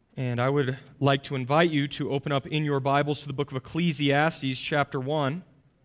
And I would like to invite you to open up in your Bibles to the book of Ecclesiastes, chapter 1.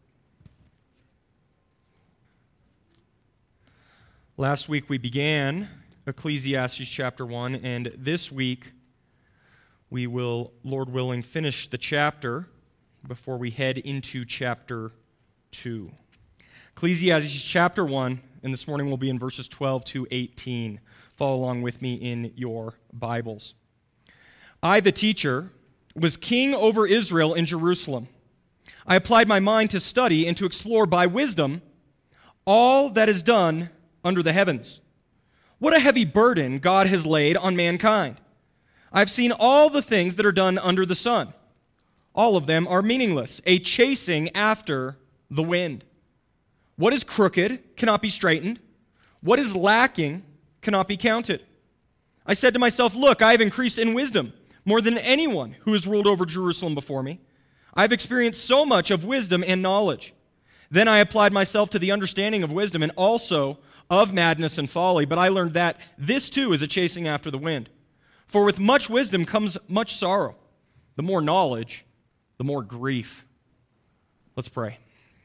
Last week we began Ecclesiastes chapter 1, and this week we will, Lord willing, finish the chapter before we head into chapter 2. Ecclesiastes chapter 1, and this morning we'll be in verses 12 to 18. Follow along with me in your Bibles. I, the teacher, was king over Israel in Jerusalem. I applied my mind to study and to explore by wisdom all that is done under the heavens. What a heavy burden God has laid on mankind. I've seen all the things that are done under the sun. All of them are meaningless, a chasing after the wind. What is crooked cannot be straightened. What is lacking cannot be counted. I said to myself, look, I have increased in wisdom more than anyone who has ruled over Jerusalem before me. I have experienced so much of wisdom and knowledge. Then I applied myself to the understanding of wisdom and also of madness and folly, but I learned that this too is a chasing after the wind. For with much wisdom comes much sorrow. The more knowledge, the more grief. Let's pray.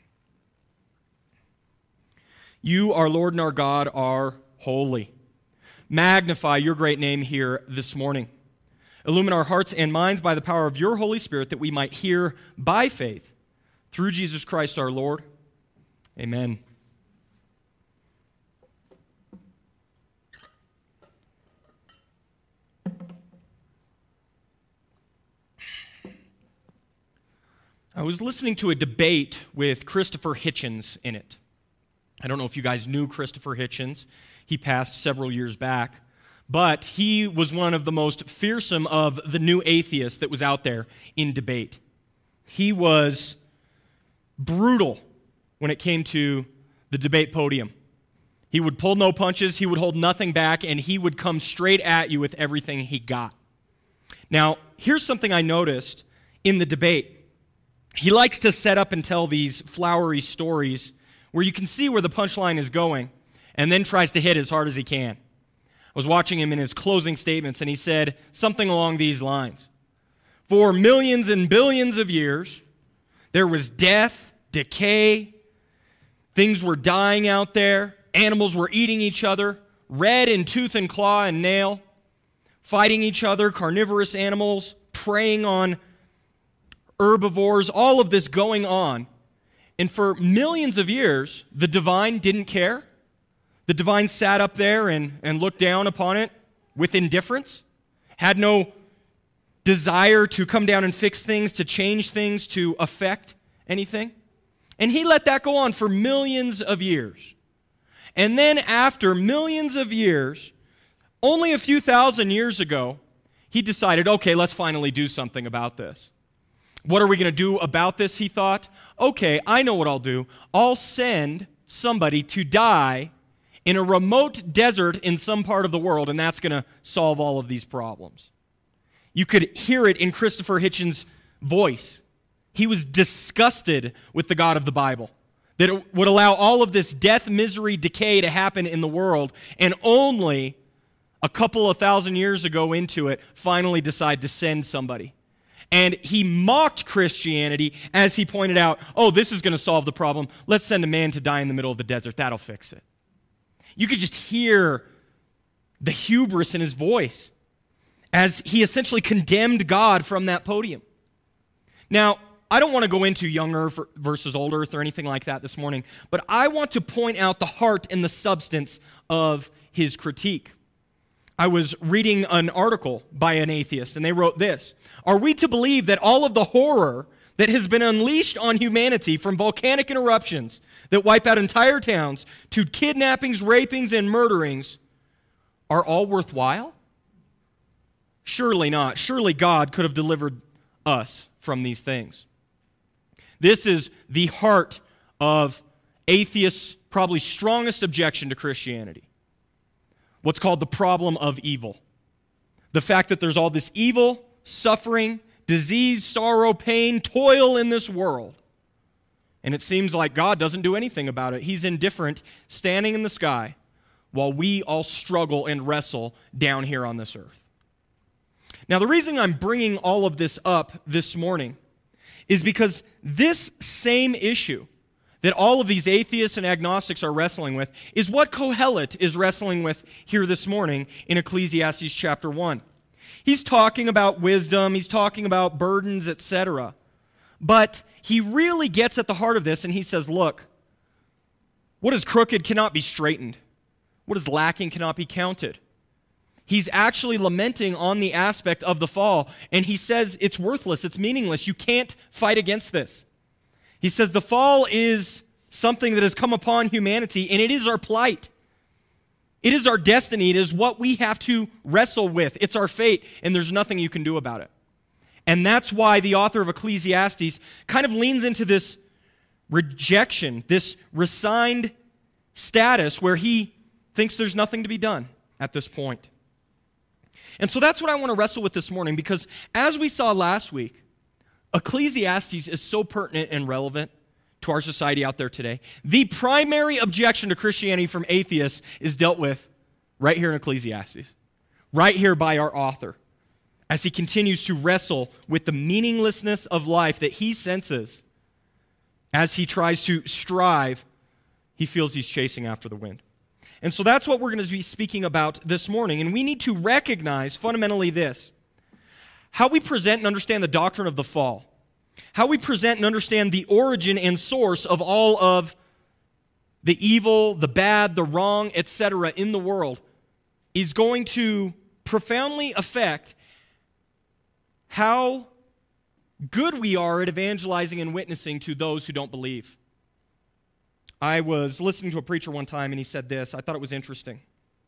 You, our Lord and our God, are holy. Magnify your great name here this morning. Illumine our hearts and minds by the power of your Holy Spirit that we might hear by faith through Jesus Christ our Lord. Amen. I was listening to a debate with Christopher Hitchens in it. I don't know if you guys knew Christopher Hitchens. He passed several years back. But he was one of the most fearsome of the new atheists that was out there in debate. He was brutal when it came to the debate podium. He would pull no punches, he would hold nothing back, and he would come straight at you with everything he got. Now, here's something I noticed in the debate. He likes to set up and tell these flowery stories where you can see where the punchline is going, and then tries to hit as hard as he can. I was watching him in his closing statements, and he said something along these lines. For millions and billions of years, there was death, decay, things were dying out there, animals were eating each other, red in tooth and claw and nail, fighting each other, carnivorous animals, preying on herbivores, all of this going on. And for millions of years, the divine didn't care. The divine sat up there and looked down upon it with indifference, had no desire to come down and fix things, to change things, to affect anything. And he let that go on for millions of years. And then after millions of years, only a few thousand years ago, he decided, okay, let's finally do something about this. What are we going to do about this, he thought? Okay, I know what I'll do. I'll send somebody to die in a remote desert in some part of the world, and that's going to solve all of these problems. You could hear it in Christopher Hitchens' voice. He was disgusted with the God of the Bible, that it would allow all of this death, misery, decay to happen in the world, and only a couple of thousand years ago into it, finally decide to send somebody. And he mocked Christianity as he pointed out, oh, this is going to solve the problem. Let's send a man to die in the middle of the desert. That'll fix it. You could just hear the hubris in his voice as he essentially condemned God from that podium. Now, I don't want to go into young earth versus old earth or anything like that this morning, but I want to point out the heart and the substance of his critique. I was reading an article by an atheist, and they wrote this: are we to believe that all of the horror that has been unleashed on humanity, from volcanic eruptions that wipe out entire towns to kidnappings, rapings, and murderings, are all worthwhile? Surely not. Surely God could have delivered us from these things. This is the heart of atheists' probably strongest objection to Christianity. What's called the problem of evil. The fact that there's all this evil, suffering, disease, sorrow, pain, toil in this world. And it seems like God doesn't do anything about it. He's indifferent, standing in the sky, while we all struggle and wrestle down here on this earth. Now, the reason I'm bringing all of this up this morning is because this same issue that all of these atheists and agnostics are wrestling with is what Kohelet is wrestling with here this morning in Ecclesiastes chapter 1. He's talking about wisdom, he's talking about burdens, etc. But he really gets at the heart of this, and he says, look, what is crooked cannot be straightened. What is lacking cannot be counted. He's actually lamenting on the aspect of the fall, and he says it's worthless, it's meaningless. You can't fight against this. He says the fall is something that has come upon humanity, and it is our plight. It is our destiny. It is what we have to wrestle with. It's our fate, and there's nothing you can do about it. And that's why the author of Ecclesiastes kind of leans into this rejection, this resigned status where he thinks there's nothing to be done at this point. And so that's what I want to wrestle with this morning, because as we saw last week, Ecclesiastes is so pertinent and relevant to our society out there today. The primary objection to Christianity from atheists is dealt with right here in Ecclesiastes, right here by our author, as he continues to wrestle with the meaninglessness of life that he senses as he tries to strive. He feels he's chasing after the wind. And so that's what we're going to be speaking about this morning. And we need to recognize fundamentally this: how we present and understand the doctrine of the fall, how we present and understand the origin and source of all of the evil, the bad, the wrong, etc. in the world is going to profoundly affect how good we are at evangelizing and witnessing to those who don't believe. I was listening to a preacher one time, and he said this. I thought it was interesting.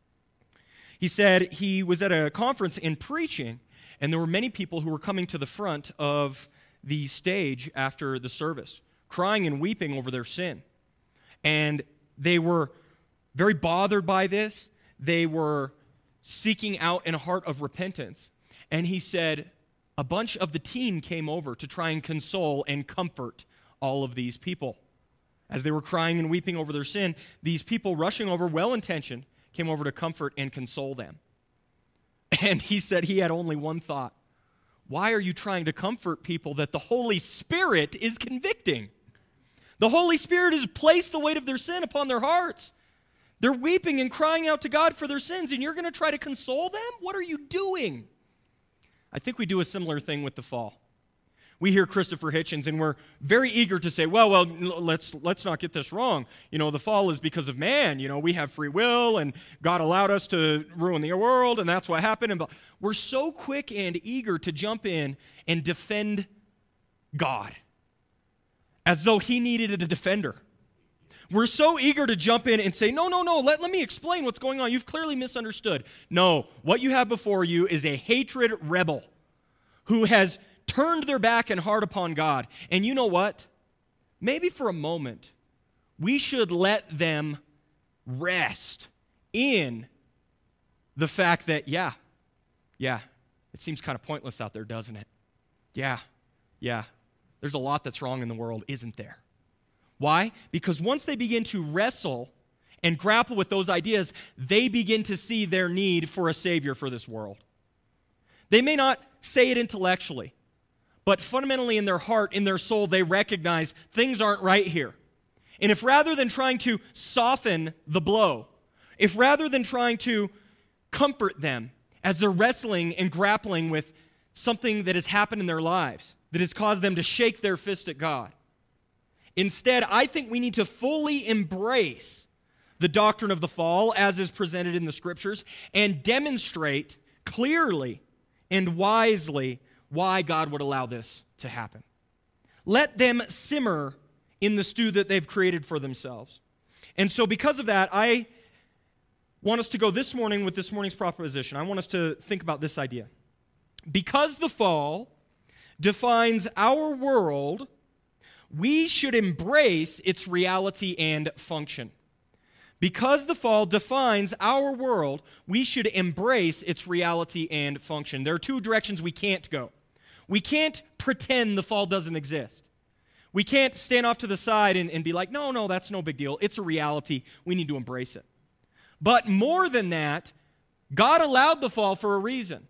He said he was at a conference and preaching, and there were many people who were coming to the front of the stage after the service, crying and weeping over their sin. And they were very bothered by this. They were seeking out in a heart of repentance. And he said a bunch of the team came over to try and console and comfort all of these people. As they were crying and weeping over their sin, these people rushing over, well-intentioned, came over to comfort and console them. And he said he had only one thought: why are you trying to comfort people that the Holy Spirit is convicting? The Holy Spirit has placed the weight of their sin upon their hearts. They're weeping and crying out to God for their sins, and you're going to try to console them? What are you doing? I think we do a similar thing with the fall. We hear Christopher Hitchens, and we're very eager to say, well, let's not get this wrong. You know, the fall is because of man. You know, we have free will, and God allowed us to ruin the world, and that's what happened. And we're so quick and eager to jump in and defend God, as though he needed a defender. We're so eager to jump in and say, no, let me explain what's going on. You've clearly misunderstood. No, what you have before you is a hatred rebel who has turned their back and heart upon God. And you know what? Maybe for a moment, we should let them rest in the fact that, yeah, it seems kind of pointless out there, doesn't it? Yeah, there's a lot that's wrong in the world, isn't there? Why? Because once they begin to wrestle and grapple with those ideas, they begin to see their need for a Savior for this world. They may not say it intellectually, but fundamentally in their heart, in their soul, they recognize things aren't right here. And if rather than trying to soften the blow, if rather than trying to comfort them as they're wrestling and grappling with something that has happened in their lives, that has caused them to shake their fist at God, instead, I think we need to fully embrace the doctrine of the fall as is presented in the Scriptures and demonstrate clearly and wisely why God would allow this to happen. Let them simmer in the stew that they've created for themselves. And so because of that, I want us to go this morning with this morning's proposition. I want us to think about this idea. Because the fall defines our world, we should embrace its reality and function. Because the fall defines our world, we should embrace its reality and function. There are two directions we can't go. We can't pretend the fall doesn't exist. We can't stand off to the side and be like, no, that's no big deal. It's a reality. We need to embrace it. But more than that, God allowed the fall for a reason.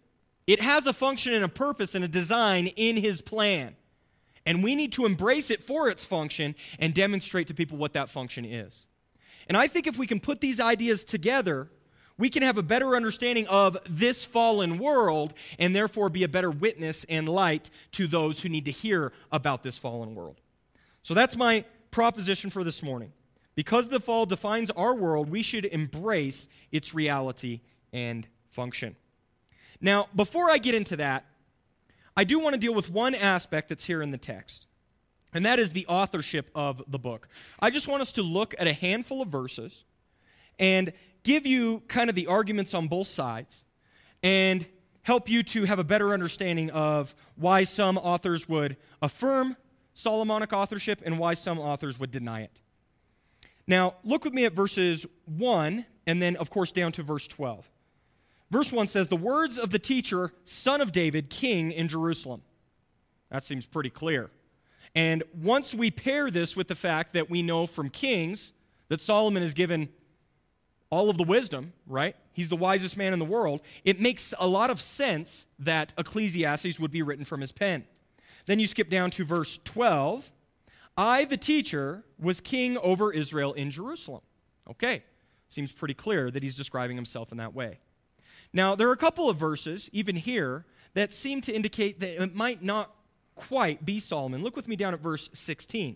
It has a function and a purpose and a design in his plan. And we need to embrace it for its function and demonstrate to people what that function is. And I think if we can put these ideas together, we can have a better understanding of this fallen world and therefore be a better witness and light to those who need to hear about this fallen world. So that's my proposition for this morning. Because the fall defines our world, we should embrace its reality and function. Now, before I get into that, I do want to deal with one aspect that's here in the text, and that is the authorship of the book. I just want us to look at a handful of verses and give you kind of the arguments on both sides and help you to have a better understanding of why some authors would affirm Solomonic authorship and why some authors would deny it. Now, look with me at verses 1 and then, of course, down to verse 12. Verse 1 says, "The words of the teacher, son of David, king in Jerusalem." That seems pretty clear. And once we pair this with the fact that we know from Kings that Solomon is given all of the wisdom, right? He's the wisest man in the world. It makes a lot of sense that Ecclesiastes would be written from his pen. Then you skip down to verse 12. "I, the teacher, was king over Israel in Jerusalem." Okay, seems pretty clear that he's describing himself in that way. Now, there are a couple of verses, even here, that seem to indicate that it might not quite be Solomon. Look with me down at verse 16.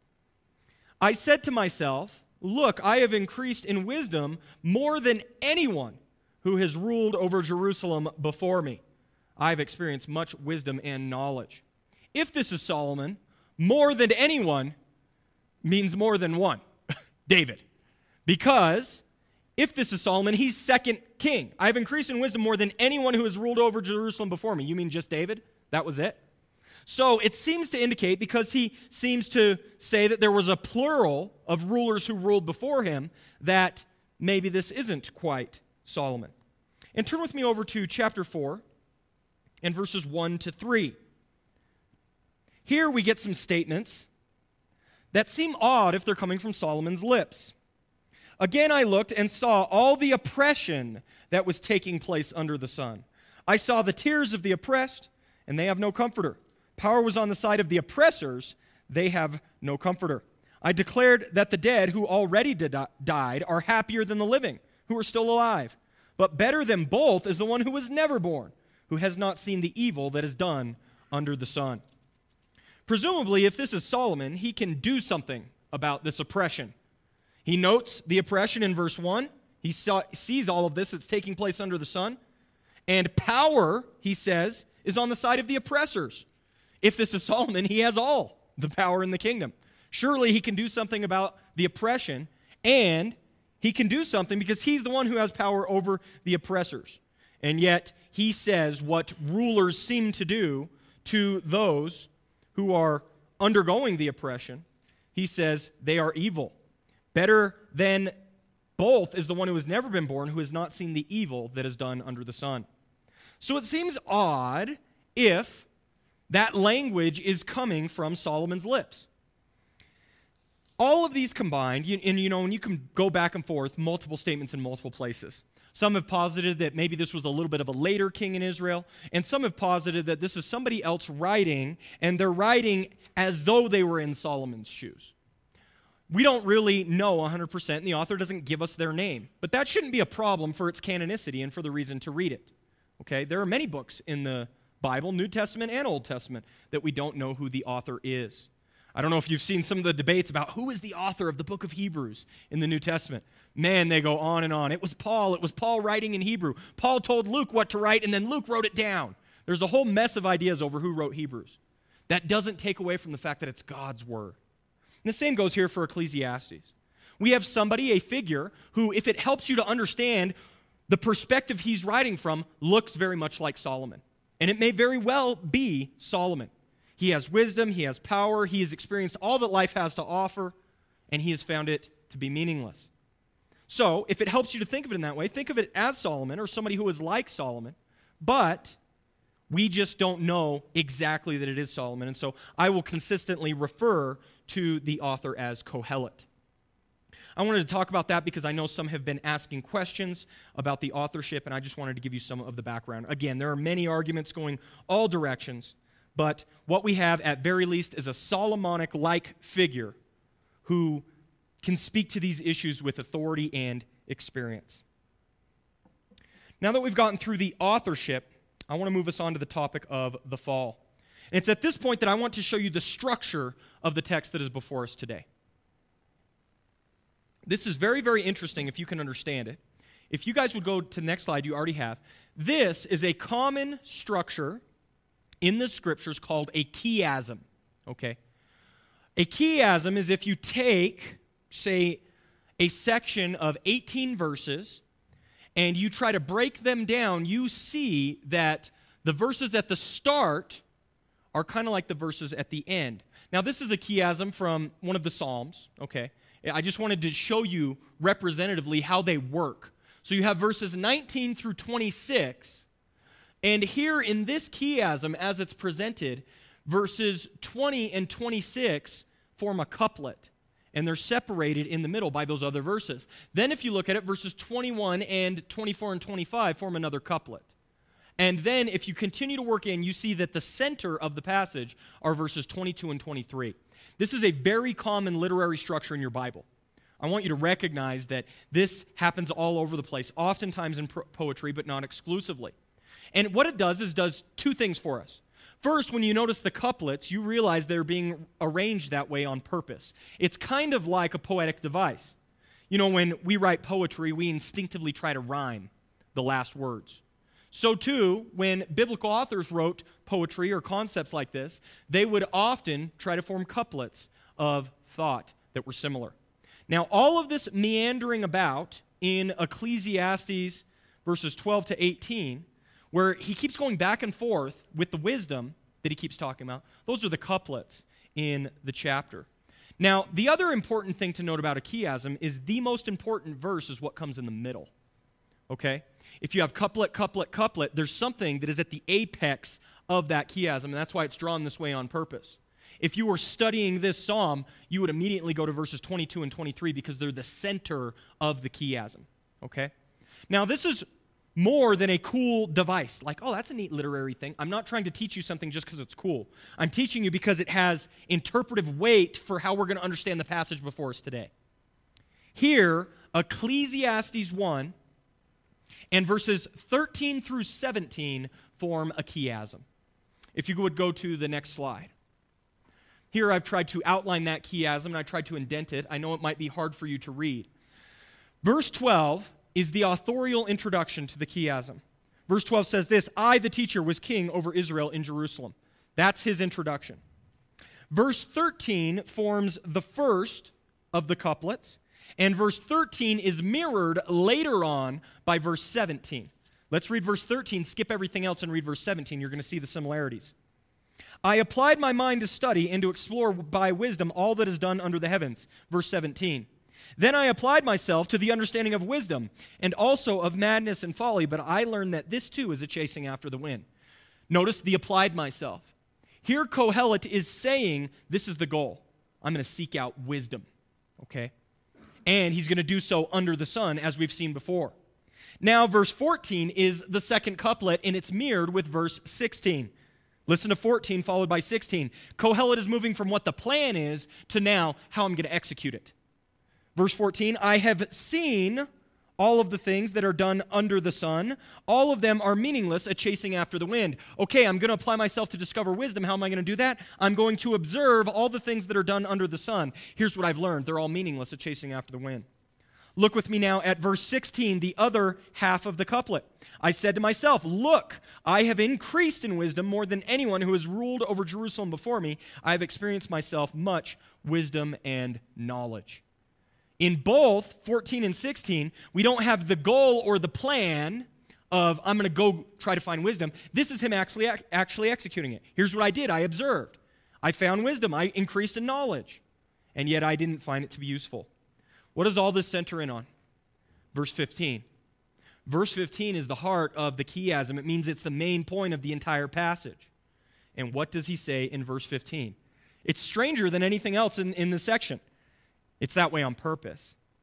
"I said to myself, look, I have increased in wisdom more than anyone who has ruled over Jerusalem before me. I have experienced much wisdom and knowledge." If this is Solomon, more than anyone means more than one, David. Because if this is Solomon, he's second king. "I have increased in wisdom more than anyone who has ruled over Jerusalem before me." You mean just David? That was it? So it seems to indicate, because he seems to say that there was a plural of rulers who ruled before him, that maybe this isn't quite Solomon. And turn with me over to chapter 4 and verses 1 to 3. Here we get some statements that seem odd if they're coming from Solomon's lips. "Again I looked and saw all the oppression that was taking place under the sun. I saw the tears of the oppressed, and they have no comforter. Power was on the side of the oppressors, they have no comforter. I declared that the dead who already died are happier than the living, who are still alive. But better than both is the one who was never born, who has not seen the evil that is done under the sun." Presumably, if this is Solomon, he can do something about this oppression. He notes the oppression in verse 1. He sees all of this that's taking place under the sun. And power, he says, is on the side of the oppressors. If this is Solomon, he has all the power in the kingdom. Surely he can do something about the oppression, and he can do something because he's the one who has power over the oppressors. And yet, he says what rulers seem to do to those who are undergoing the oppression. He says they are evil. Better than both is the one who has never been born, who has not seen the evil that is done under the sun. So it seems odd if that language is coming from Solomon's lips. All of these combined, and you can go back and forth, multiple statements in multiple places. Some have posited that maybe this was a little bit of a later king in Israel, and some have posited that this is somebody else writing, and they're writing as though they were in Solomon's shoes. We don't really know 100%, and the author doesn't give us their name. But that shouldn't be a problem for its canonicity and for the reason to read it. Okay? There are many books in the Bible, New Testament and Old Testament, that we don't know who the author is. I don't know if you've seen some of the debates about who is the author of the book of Hebrews in the New Testament. Man, they go on and on. It was Paul. It was Paul writing in Hebrew. Paul told Luke what to write, and then Luke wrote it down. There's a whole mess of ideas over who wrote Hebrews. That doesn't take away from the fact that it's God's word. And the same goes here for Ecclesiastes. We have somebody, a figure, who, if it helps you to understand the perspective he's writing from, looks very much like Solomon. And it may very well be Solomon. He has wisdom, he has power, he has experienced all that life has to offer, and he has found it to be meaningless. So, if it helps you to think of it in that way, think of it as Solomon or somebody who is like Solomon, but we just don't know exactly that it is Solomon, and so I will consistently refer to the author as Kohelet. I wanted to talk about that because I know some have been asking questions about the authorship, and I just wanted to give you some of the background. Again, there are many arguments going all directions, but what we have at very least is a Solomonic-like figure who can speak to these issues with authority and experience. Now that we've gotten through the authorship, I want to move us on to the topic of the fall. And it's at this point that I want to show you the structure of the text that is before us today. This is very, very interesting if you can understand it. If you guys would go to the next slide, you already have. This is a common structure in the Scriptures called a chiasm. Okay? A chiasm is if you take, say, a section of 18 verses and you try to break them down, you see that the verses at the start are kind of like the verses at the end. Now, this is a chiasm from one of the Psalms, okay? I just wanted to show you representatively how they work. So you have verses 19 through 26, and here in this chiasm, as it's presented, verses 20 and 26 form a couplet, and they're separated in the middle by those other verses. Then if you look at it, verses 21 and 24 and 25 form another couplet. And then if you continue to work in, you see that the center of the passage are verses 22 and 23. This is a very common literary structure in your Bible. I want you to recognize that this happens all over the place, oftentimes in poetry, but not exclusively. And what it does is does two things for us. First, when you notice the couplets, you realize they're being arranged that way on purpose. It's kind of like a poetic device. You know, when we write poetry, we instinctively try to rhyme the last words. So too, when biblical authors wrote poetry or concepts like this, they would often try to form couplets of thought that were similar. Now, all of this meandering about in Ecclesiastes verses 12 to 18, where he keeps going back and forth with the wisdom that he keeps talking about, those are the couplets in the chapter. Now, the other important thing to note about a chiasm is the most important verse is what comes in the middle. Okay? If you have couplet, couplet, couplet, there's something that is at the apex of that chiasm, and that's why it's drawn this way on purpose. If you were studying this psalm, you would immediately go to verses 22 and 23 because they're the center of the chiasm. Okay? Now, this is more than a cool device. Like, oh, that's a neat literary thing. I'm not trying to teach you something just because it's cool. I'm teaching you because it has interpretive weight for how we're going to understand the passage before us today. Here, Ecclesiastes 1 and verses 13 through 17 form a chiasm. If you would go to the next slide. Here I've tried to outline that chiasm, and I tried to indent it. I know it might be hard for you to read. Verse 12 is the authorial introduction to the chiasm. Verse 12 says this, I, the teacher, was king over Israel in Jerusalem. That's his introduction. Verse 13 forms the first of the couplets, and verse 13 is mirrored later on by verse 17. Let's read verse 13, skip everything else, and read verse 17. You're going to see the similarities. I applied my mind to study and to explore by wisdom all that is done under the heavens. Verse 17. Then I applied myself to the understanding of wisdom and also of madness and folly, but I learned that this too is a chasing after the wind. Notice the applied myself. Here Kohelet is saying this is the goal. I'm going to seek out wisdom, okay? And he's going to do so under the sun, as we've seen before. Now, verse 14 is the second couplet, and it's mirrored with verse 16. Listen to 14 followed by 16. Kohelet is moving from what the plan is to now how I'm going to execute it. Verse 14, I have seen all of the things that are done under the sun. All of them are meaningless, a chasing after the wind. Okay, I'm going to apply myself to discover wisdom. How am I going to do that? I'm going to observe all the things that are done under the sun. Here's what I've learned. They're all meaningless, a chasing after the wind. Look with me now at verse 16, the other half of the couplet. I said to myself, look, I have increased in wisdom more than anyone who has ruled over Jerusalem before me. I have experienced myself much wisdom and knowledge. In both 14 and 16, we don't have the goal or the plan of I'm going to go try to find wisdom. This is him actually executing it. Here's what I did. I observed. I found wisdom. I increased in knowledge. And yet I didn't find it to be useful. What does all this center in on? Verse 15. Verse 15 is the heart of the chiasm. It means it's the main point of the entire passage. And what does he say in verse 15? It's stranger than anything else in this section. It's that way on purpose.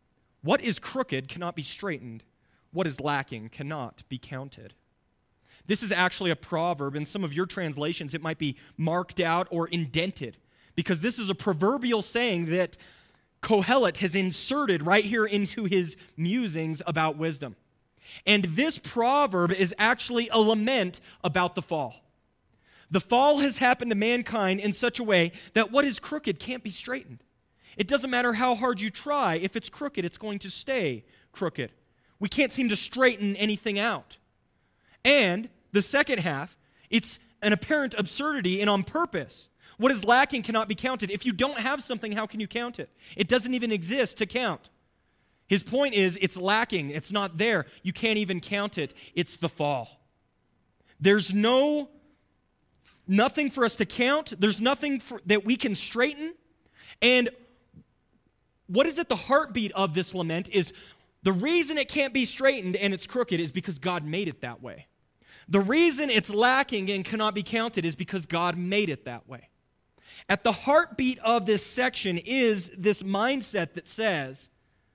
What is crooked cannot be straightened. What is lacking cannot be counted. This is actually a proverb. In some of your translations, it might be marked out or indented, because this is a proverbial saying that Kohelet has inserted right here into his musings about wisdom. And this proverb is actually a lament about the fall. The fall has happened to mankind in such a way that what is crooked can't be straightened. It doesn't matter how hard you try. If it's crooked, it's going to stay crooked. We can't seem to straighten anything out. And the second half, it's an apparent absurdity and on purpose. What is lacking cannot be counted. If you don't have something, how can you count it? It doesn't even exist to count. His point is, it's lacking. It's not there. You can't even count it. It's the fall. There's nothing for us to count. There's nothing that we can straighten. And what is at the heartbeat of this lament is the reason it can't be straightened and it's crooked is because God made it that way. The reason it's lacking and cannot be counted is because God made it that way. At the heartbeat of this section is this mindset that says,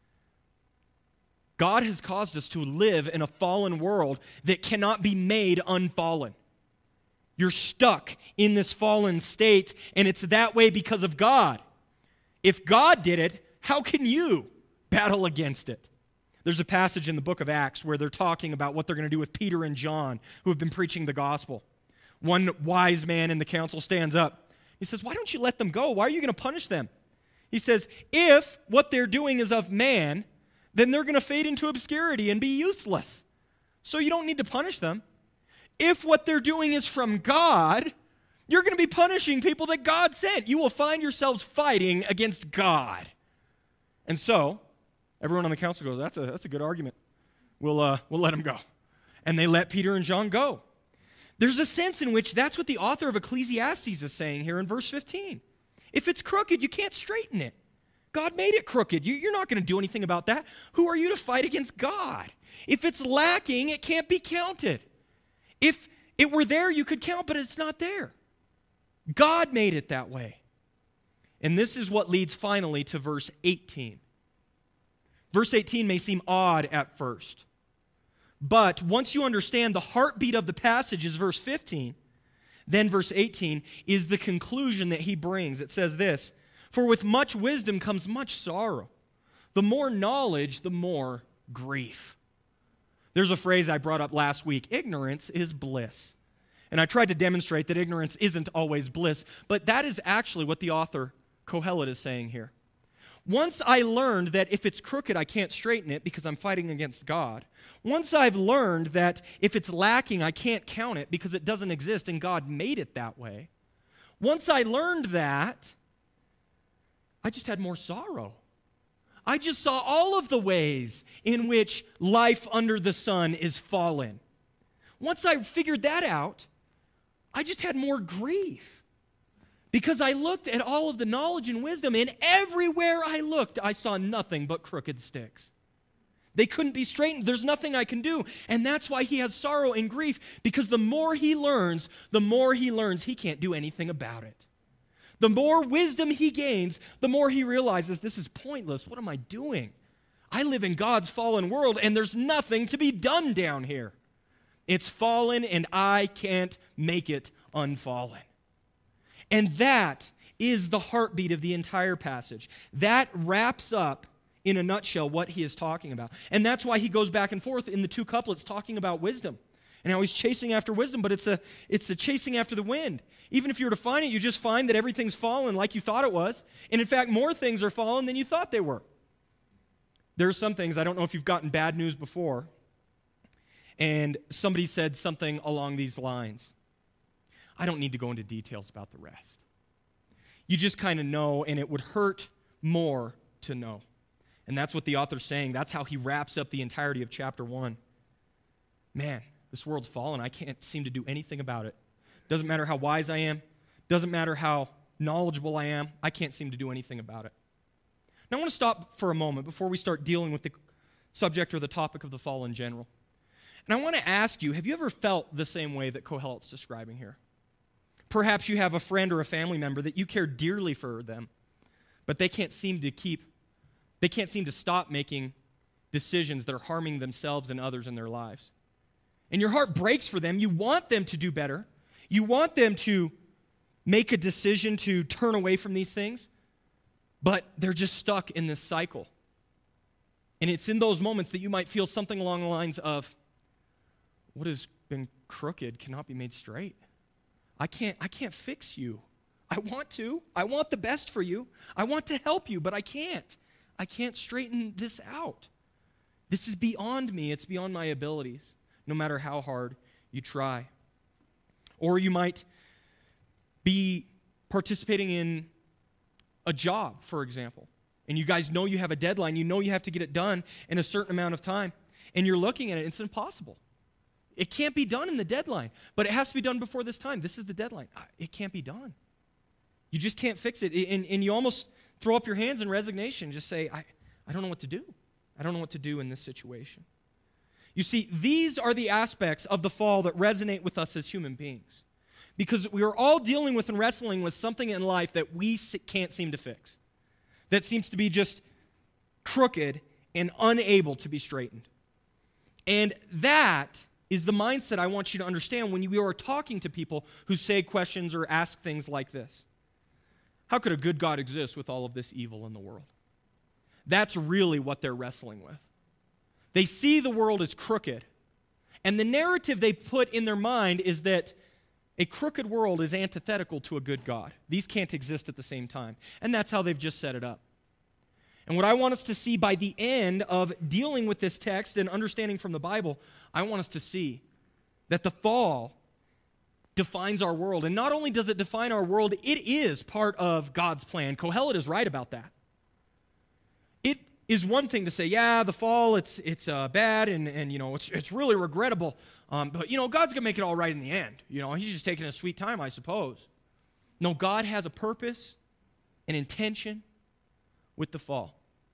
God has caused us to live in a fallen world that cannot be made unfallen. You're stuck in this fallen state, and it's that way because of God. If God did it, how can you battle against it? There's a passage in the book of Acts where they're talking about what they're going to do with Peter and John, who have been preaching the gospel. One wise man in the council stands up. He says, why don't you let them go? Why are you going to punish them? He says, if what they're doing is of man, then they're going to fade into obscurity and be useless. So you don't need to punish them. If what they're doing is from God, you're going to be punishing people that God sent. You will find yourselves fighting against God. And so, everyone on the council goes, that's a good argument. We'll let them go. And they let Peter and John go. There's a sense in which that's what the author of Ecclesiastes is saying here in verse 15. If it's crooked, you can't straighten it. God made it crooked. You're not going to do anything about that. Who are you to fight against God? If it's lacking, it can't be counted. If it were there, you could count, but it's not there. God made it that way. And this is what leads finally to verse 18. Verse 18 may seem odd at first, but once you understand the heartbeat of the passage is verse 15, then verse 18 is the conclusion that he brings. It says this, for with much wisdom comes much sorrow. The more knowledge, the more grief. There's a phrase I brought up last week, ignorance is bliss. And I tried to demonstrate that ignorance isn't always bliss, but that is actually what the author Kohelet is saying here. Once I learned that if it's crooked, I can't straighten it because I'm fighting against God. Once I've learned that if it's lacking, I can't count it because it doesn't exist and God made it that way. Once I learned that, I just had more sorrow. I just saw all of the ways in which life under the sun is fallen. Once I figured that out, I just had more grief. Because I looked at all of the knowledge and wisdom, and everywhere I looked, I saw nothing but crooked sticks. They couldn't be straightened. There's nothing I can do. And that's why he has sorrow and grief, because the more he learns he can't do anything about it. The more wisdom he gains, the more he realizes this is pointless. What am I doing? I live in God's fallen world, and there's nothing to be done down here. It's fallen, and I can't make it unfallen. And that is the heartbeat of the entire passage. That wraps up, in a nutshell, what he is talking about. And that's why he goes back and forth in the two couplets talking about wisdom and how he's chasing after wisdom, but it's a chasing after the wind. Even if you were to find it, you just find that everything's fallen like you thought it was. And in fact, more things are fallen than you thought they were. There's some things, I don't know if you've gotten bad news before, and somebody said something along these lines. I don't need to go into details about the rest. You just kind of know, and it would hurt more to know. And that's what the author's saying. That's how he wraps up the entirety of chapter 1. Man, this world's fallen. I can't seem to do anything about it. Doesn't matter how wise I am. Doesn't matter how knowledgeable I am. I can't seem to do anything about it. Now I want to stop for a moment before we start dealing with the subject or the topic of the fall in general. And I want to ask you, have you ever felt the same way that Kohelet's describing here? Perhaps you have a friend or a family member that you care dearly for them, but they can't seem to stop making decisions that are harming themselves and others in their lives. And your heart breaks for them. You want them to do better. You want them to make a decision to turn away from these things, but they're just stuck in this cycle. And it's in those moments that you might feel something along the lines of, what has been crooked cannot be made straight. I can't fix you. I want to. I want the best for you. I want to help you, but I can't. I can't straighten this out. This is beyond me. It's beyond my abilities, no matter how hard you try. Or you might be participating in a job, for example, and you guys know you have a deadline. You know you have to get it done in a certain amount of time, and you're looking at it. It's impossible. It can't be done in the deadline, but it has to be done before this time. This is the deadline. It can't be done. You just can't fix it, and you almost throw up your hands in resignation and just say, I don't know what to do. I don't know what to do in this situation. You see, these are the aspects of the fall that resonate with us as human beings, because we are all dealing with and wrestling with something in life that we can't seem to fix, that seems to be just crooked and unable to be straightened. And that is the mindset I want you to understand when you are talking to people who say questions or ask things like this. How could a good God exist with all of this evil in the world? That's really what they're wrestling with. They see the world as crooked, and the narrative they put in their mind is that a crooked world is antithetical to a good God. These can't exist at the same time, and that's how they've just set it up. And what I want us to see by the end of dealing with this text and understanding from the Bible, I want us to see that the fall defines our world. And not only does it define our world, it is part of God's plan. Kohelet is right about that. It is one thing to say, yeah, the fall, it's bad, and you know, it's really regrettable. But, you know, God's going to make it all right in the end. You know, he's just taking a sweet time, I suppose. No, God has a purpose, an intention with the fall.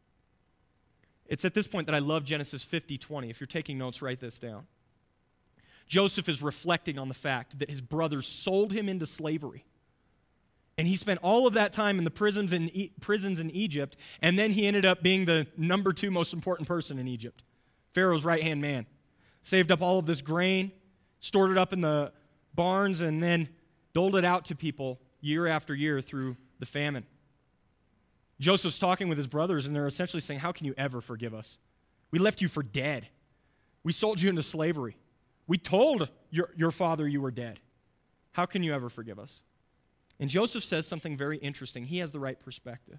It's at this point that I love Genesis 50:20. If you're taking notes, write this down. Joseph is reflecting on the fact that his brothers sold him into slavery. And he spent all of that time in the prisons in Egypt, and then he ended up being the number 2 most important person in Egypt, Pharaoh's right-hand man. Saved up all of this grain, stored it up in the barns, and then doled it out to people year after year through the famine. Joseph's talking with his brothers, and they're essentially saying, how can you ever forgive us? We left you for dead. We sold you into slavery. We told your father you were dead. How can you ever forgive us? And Joseph says something very interesting. He has the right perspective.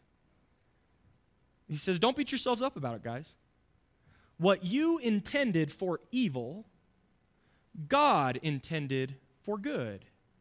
He says, don't beat yourselves up about it, guys. What you intended for evil, God intended for good.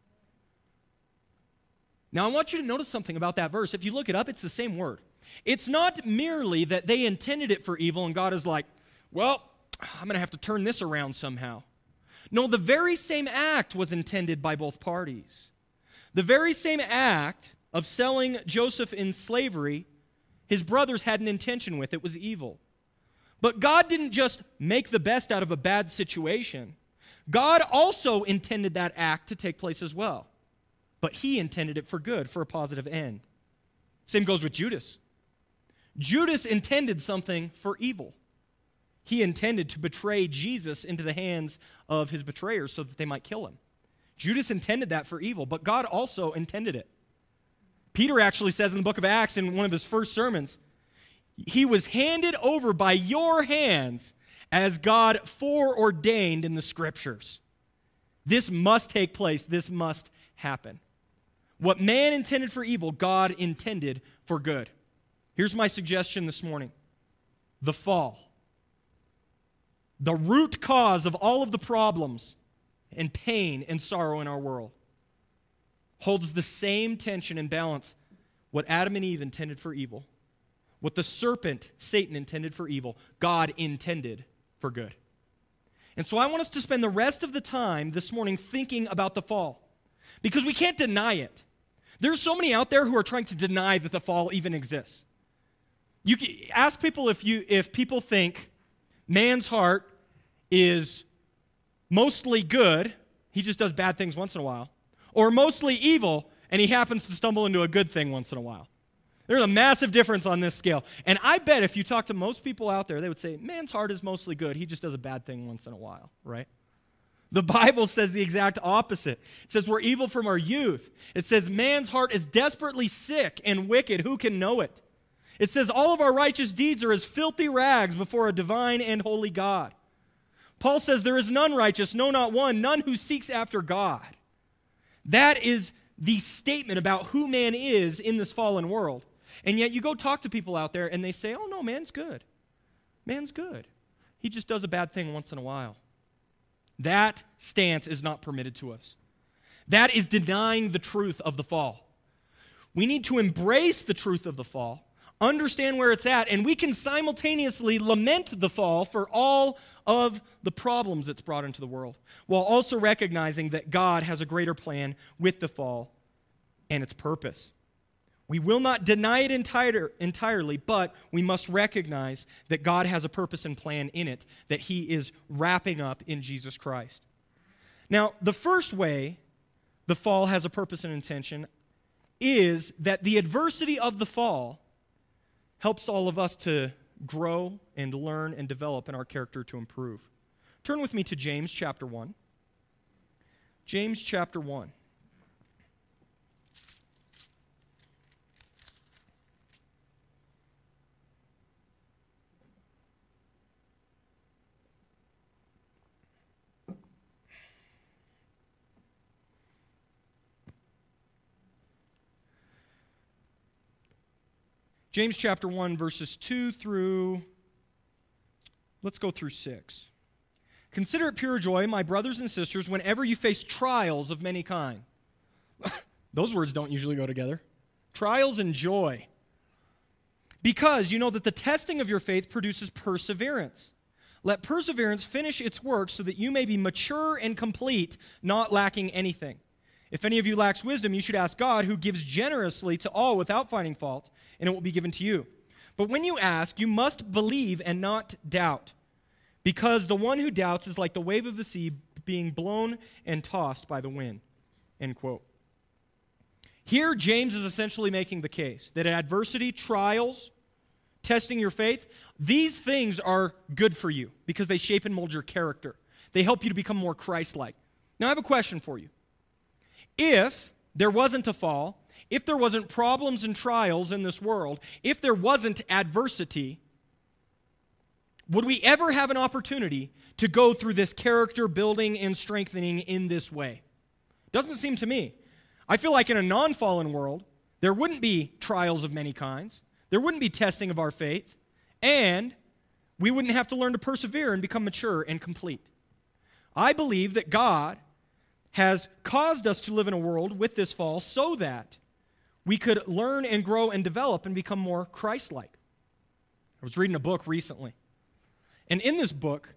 Now, I want you to notice something about that verse. If you look it up, it's the same word. It's not merely that they intended it for evil and God is like, well, I'm going to have to turn this around somehow. No, the very same act was intended by both parties. The very same act of selling Joseph in slavery, his brothers had an intention with. It was evil. But God didn't just make the best out of a bad situation. God also intended that act to take place as well. But he intended it for good, for a positive end. Same goes with Judas. Judas intended something for evil. He intended to betray Jesus into the hands of his betrayers so that they might kill him. Judas intended that for evil, but God also intended it. Peter actually says in the book of Acts, in one of his first sermons, he was handed over by your hands as God foreordained in the Scriptures. This must take place. This must happen. What man intended for evil, God intended for good. Here's my suggestion this morning. The fall. The root cause of all of the problems and pain and sorrow in our world holds the same tension and balance. What Adam and Eve intended for evil, what the serpent, Satan, intended for evil, God intended for good. And so I want us to spend the rest of the time this morning thinking about the fall, because we can't deny it. There's so many out there who are trying to deny that the fall even exists. You can ask people if people think man's heart is mostly good, he just does bad things once in a while, or mostly evil, and he happens to stumble into a good thing once in a while. There's a massive difference on this scale. And I bet if you talk to most people out there, they would say, man's heart is mostly good. He just does a bad thing once in a while, right? The Bible says the exact opposite. It says we're evil from our youth. It says man's heart is desperately sick and wicked. Who can know it? It says all of our righteous deeds are as filthy rags before a divine and holy God. Paul says there is none righteous, no, not one, none who seeks after God. That is the statement about who man is in this fallen world. And yet you go talk to people out there and they say, oh no, man's good. Man's good. He just does a bad thing once in a while. That stance is not permitted to us. That is denying the truth of the fall. We need to embrace the truth of the fall, understand where it's at, and we can simultaneously lament the fall for all of the problems it's brought into the world, while also recognizing that God has a greater plan with the fall and its purpose. We will not deny it entirely, but we must recognize that God has a purpose and plan in it that He is wrapping up in Jesus Christ. Now, the first way the fall has a purpose and intention is that the adversity of the fall helps all of us to grow and learn and develop in our character to improve. Turn with me to James chapter 1. James chapter 1. James chapter 1, verses 2 through, let's go through 6. Consider it pure joy, my brothers and sisters, whenever you face trials of many kind. Those words don't usually go together. Trials and joy. Because you know that the testing of your faith produces perseverance. Let perseverance finish its work so that you may be mature and complete, not lacking anything. If any of you lacks wisdom, you should ask God, who gives generously to all without finding fault, and it will be given to you. But when you ask, you must believe and not doubt, because the one who doubts is like the wave of the sea being blown and tossed by the wind. End quote. Here, James is essentially making the case that adversity, trials, testing your faith, these things are good for you because they shape and mold your character. They help you to become more Christ-like. Now, I have a question for you. If there wasn't a fall, if there wasn't problems and trials in this world, if there wasn't adversity, would we ever have an opportunity to go through this character building and strengthening in this way? Doesn't seem to me. I feel like in a non-fallen world, there wouldn't be trials of many kinds, there wouldn't be testing of our faith, and we wouldn't have to learn to persevere and become mature and complete. I believe that God has caused us to live in a world with this fall so that we could learn and grow and develop and become more Christ-like. I was reading a book recently, and in this book,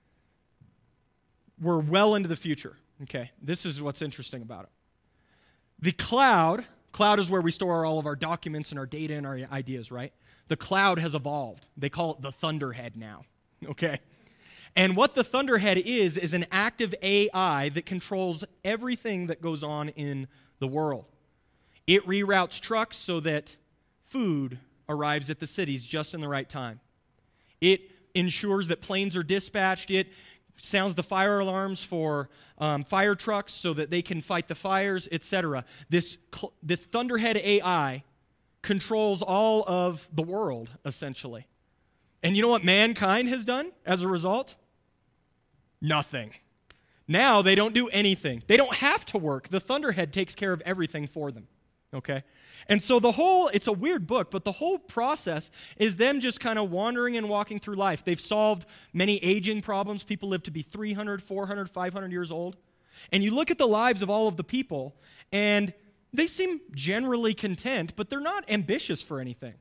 we're well into the future. Okay, this is what's interesting about it. The cloud is where we store all of our documents and our data and our ideas, right? The cloud has evolved. They call it the Thunderhead now, okay? And what the Thunderhead is an active AI that controls everything that goes on in the world. It reroutes trucks so that food arrives at the cities just in the right time. It ensures that planes are dispatched. It sounds the fire alarms for fire trucks so that they can fight the fires, etc. This Thunderhead AI controls all of the world, essentially. And you know what mankind has done as a result? Nothing. Now they don't do anything. They don't have to work. The Thunderhead takes care of everything for them. Okay? And so it's a weird book, but the whole process is them just kind of wandering and walking through life. They've solved many aging problems. People live to be 300, 400, 500 years old. And you look at the lives of all of the people, and they seem generally content, but they're not ambitious for anything.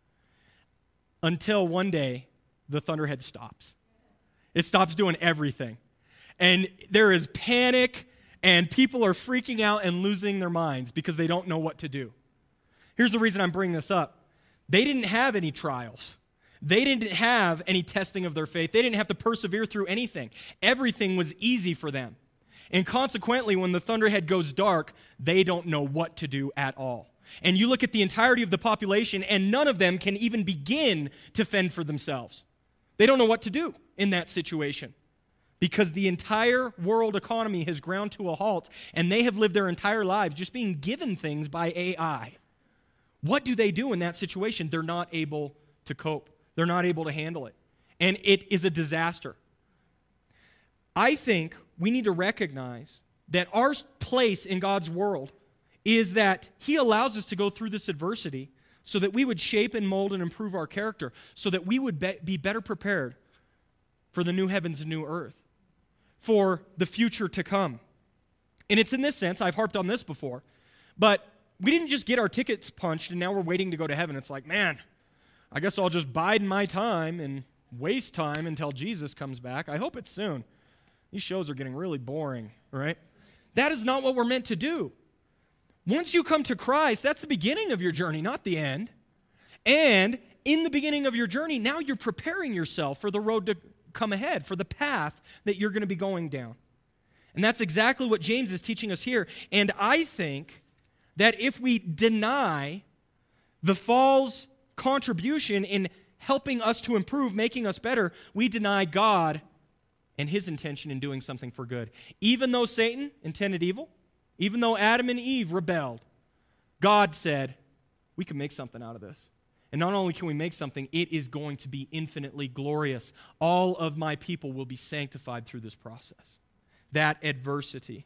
Until one day, the Thunderhead stops. It stops doing everything. And there is panic, and people are freaking out and losing their minds because they don't know what to do. Here's the reason I'm bringing this up. They didn't have any trials. They didn't have any testing of their faith. They didn't have to persevere through anything. Everything was easy for them. And consequently, when the Thunderhead goes dark, they don't know what to do at all. And you look at the entirety of the population, and none of them can even begin to fend for themselves. They don't know what to do in that situation because the entire world economy has ground to a halt, and they have lived their entire lives just being given things by AI. What do they do in that situation? They're not able to cope. They're not able to handle it. And it is a disaster. I think we need to recognize that our place in God's world is that He allows us to go through this adversity so that we would shape and mold and improve our character, so that we would be better prepared for the new heavens and new earth, for the future to come. And it's in this sense, I've harped on this before, but we didn't just get our tickets punched and now we're waiting to go to heaven. It's like, man, I guess I'll just bide my time and waste time until Jesus comes back. I hope it's soon. These shows are getting really boring, right? That is not what we're meant to do. Once you come to Christ, that's the beginning of your journey, not the end. And in the beginning of your journey, now you're preparing yourself for the road to come ahead, for the path that you're going to be going down. And that's exactly what James is teaching us here. And I think that if we deny the fall's contribution in helping us to improve, making us better, we deny God and His intention in doing something for good. Even though Satan intended evil, even though Adam and Eve rebelled, God said, we can make something out of this. And not only can we make something, it is going to be infinitely glorious. All of my people will be sanctified through this process. That adversity.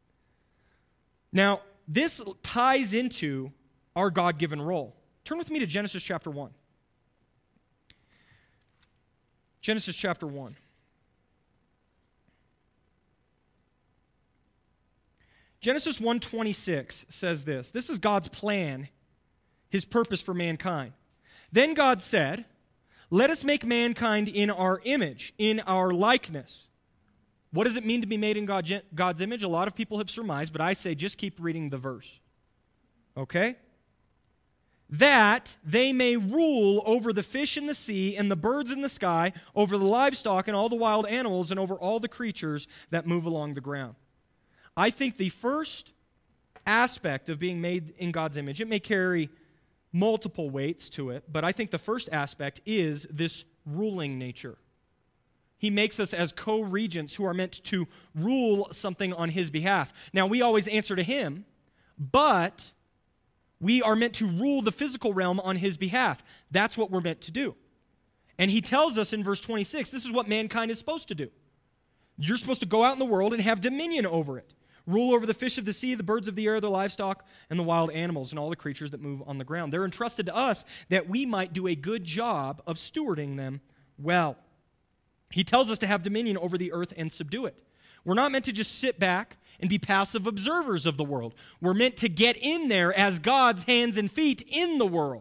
Now, this ties into our God-given role. Turn with me to Genesis chapter 1. Genesis chapter 1. Genesis 1:26 says this. This is God's plan, His purpose for mankind. Then God said, let us make mankind in our image, in our likeness. What does it mean to be made in God's image? A lot of people have surmised, but I say just keep reading the verse. Okay? That they may rule over the fish in the sea and the birds in the sky, over the livestock and all the wild animals, and over all the creatures that move along the ground. I think the first aspect of being made in God's image, it may carry multiple weights to it, but I think the first aspect is this ruling nature. He makes us as co-regents who are meant to rule something on His behalf. Now, we always answer to Him, but we are meant to rule the physical realm on His behalf. That's what we're meant to do. And He tells us in verse 26, this is what mankind is supposed to do. You're supposed to go out in the world and have dominion over it. Rule over the fish of the sea, the birds of the air, the livestock, and the wild animals, and all the creatures that move on the ground. They're entrusted to us that we might do a good job of stewarding them well. He tells us to have dominion over the earth and subdue it. We're not meant to just sit back and be passive observers of the world. We're meant to get in there as God's hands and feet in the world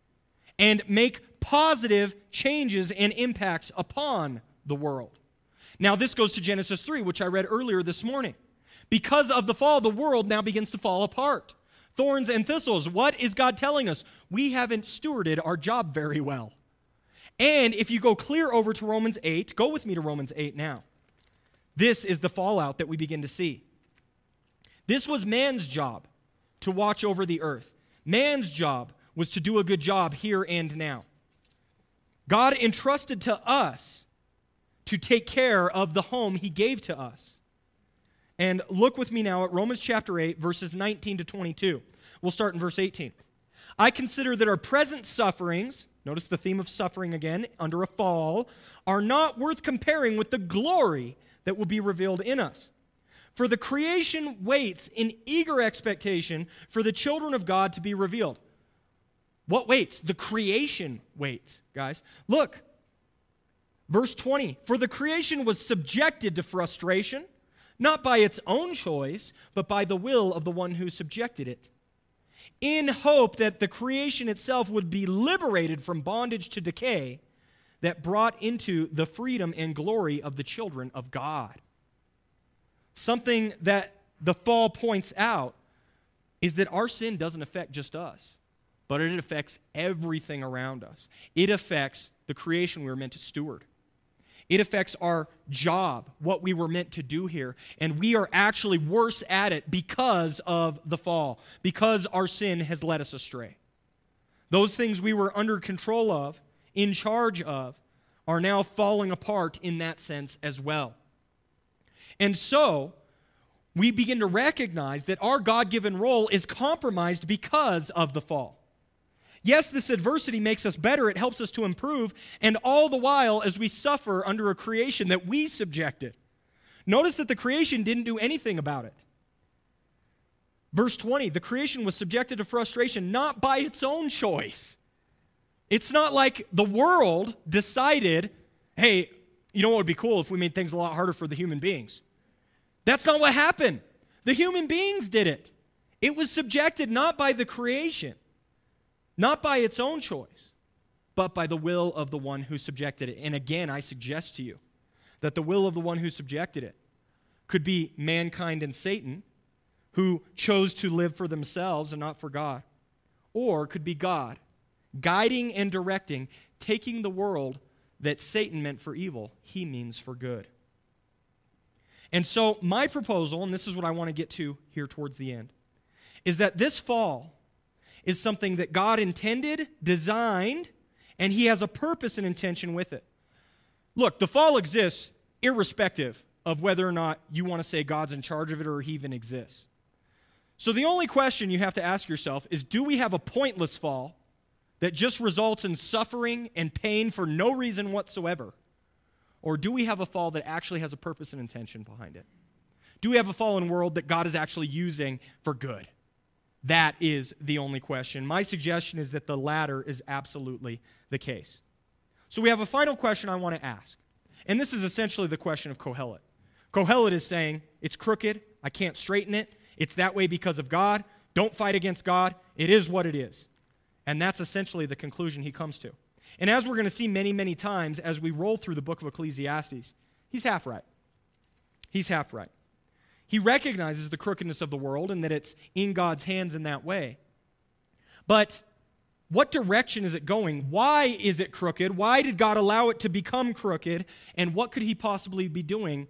and make positive changes and impacts upon the world. Now, this goes to Genesis 3, which I read earlier this morning. Because of the fall, the world now begins to fall apart. Thorns and thistles. What is God telling us? We haven't stewarded our job very well. And if you go clear over to Romans 8, go with me to Romans 8 now. This is the fallout that we begin to see. This was man's job to watch over the earth. Man's job was to do a good job here and now. God entrusted to us to take care of the home He gave to us. And look with me now at Romans chapter 8, verses 19 to 22. We'll start in verse 18. I consider that our present sufferings, notice the theme of suffering again, under a fall, are not worth comparing with the glory that will be revealed in us. For the creation waits in eager expectation for the children of God to be revealed. What waits? The creation waits, guys. Look, verse 20. For the creation was subjected to frustration, not by its own choice, but by the will of the one who subjected it, in hope that the creation itself would be liberated from bondage to decay, that brought into the freedom and glory of the children of God. Something that the fall points out is that our sin doesn't affect just us, but it affects everything around us. It affects the creation we were meant to steward. It affects our job, what we were meant to do here. And we are actually worse at it because of the fall, because our sin has led us astray. Those things we were under control of, in charge of, are now falling apart in that sense as well. And so, we begin to recognize that our God-given role is compromised because of the fall. Yes, this adversity makes us better, it helps us to improve, and all the while as we suffer under a creation that we subjected. Notice that the creation didn't do anything about it. Verse 20, the creation was subjected to frustration not by its own choice. It's not like the world decided, hey, you know what would be cool if we made things a lot harder for the human beings? That's not what happened. The human beings did it. It was subjected not by the creation, not by its own choice, but by the will of the one who subjected it. And again, I suggest to you that the will of the one who subjected it could be mankind and Satan, who chose to live for themselves and not for God, or could be God, guiding and directing, taking the world that Satan meant for evil, he means for good. And so my proposal, and this is what I want to get to here towards the end, is that this fall is something that God intended, designed, and he has a purpose and intention with it. Look, the fall exists irrespective of whether or not you want to say God's in charge of it or he even exists. So the only question you have to ask yourself is, do we have a pointless fall that just results in suffering and pain for no reason whatsoever? Or do we have a fall that actually has a purpose and intention behind it? Do we have a fallen world that God is actually using for good? That is the only question. My suggestion is that the latter is absolutely the case. So we have a final question I want to ask. And this is essentially the question of Kohelet. Kohelet is saying, it's crooked, I can't straighten it, it's that way because of God, don't fight against God, it is what it is. And that's essentially the conclusion he comes to. And as we're going to see many, many times as we roll through the book of Ecclesiastes, he's half right. He's half right. He recognizes the crookedness of the world and that it's in God's hands in that way. But what direction is it going? Why is it crooked? Why did God allow it to become crooked? And what could he possibly be doing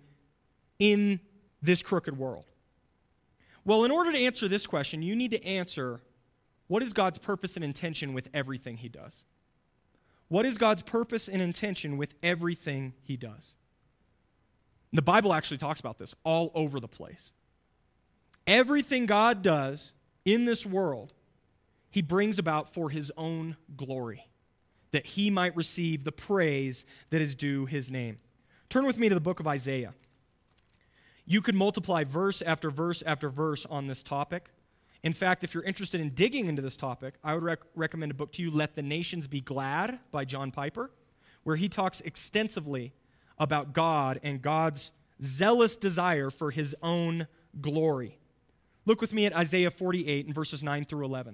in this crooked world? Well, in order to answer this question, you need to answer, what is God's purpose and intention with everything he does? What is God's purpose and intention with everything he does? The Bible actually talks about this all over the place. Everything God does in this world, he brings about for his own glory, that he might receive the praise that is due his name. Turn with me to the book of Isaiah. You could multiply verse after verse after verse on this topic. In fact, if you're interested in digging into this topic, I would recommend a book to you, Let the Nations Be Glad by John Piper, where he talks extensively about God and God's zealous desire for his own glory. Look with me at Isaiah 48 and verses 9 through 11.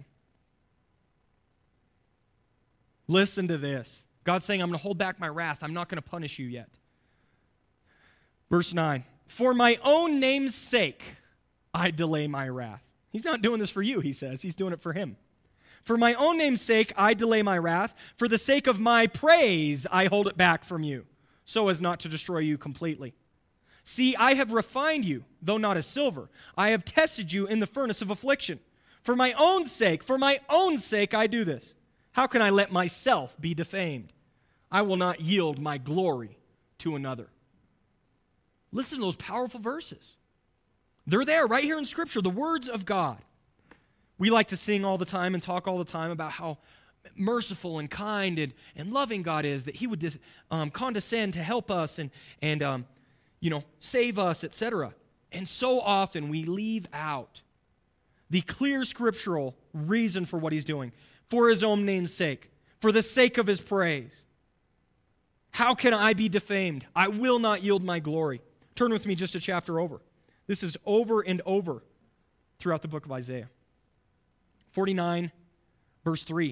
Listen to this. God's saying, I'm going to hold back my wrath. I'm not going to punish you yet. Verse 9, for my own name's sake, I delay my wrath. He's not doing this for you, he says. He's doing it for him. For my own name's sake, I delay my wrath. For the sake of my praise, I hold it back from you, so as not to destroy you completely. See, I have refined you, though not as silver. I have tested you in the furnace of affliction. For my own sake, I do this. How can I let myself be defamed? I will not yield my glory to another. Listen to those powerful verses. They're there right here in Scripture, the words of God. We like to sing all the time and talk all the time about how merciful and kind and loving God is, that he would condescend to help us and save us, etc. And so often we leave out the clear scriptural reason for what he's doing. For his own name's sake, for the sake of his praise. How can I be defamed? I will not yield my glory. Turn with me just a chapter over. This is over and over throughout the book of Isaiah. 49, verse 3.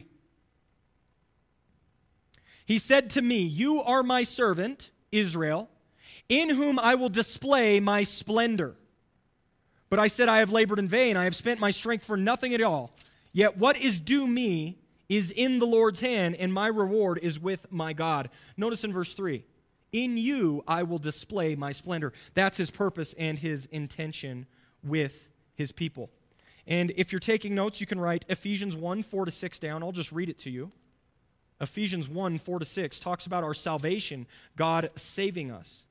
He said to me, you are my servant, Israel, in whom I will display my splendor. But I said, I have labored in vain. I have spent my strength for nothing at all. Yet what is due me is in the Lord's hand, and my reward is with my God. Notice in verse 3, In you I will display my splendor. That's his purpose and his intention with his people. And if you're taking notes, you can write Ephesians 1, 4-6 down. I'll just read it to you. Ephesians 1, 4-6 talks about our salvation, God saving us,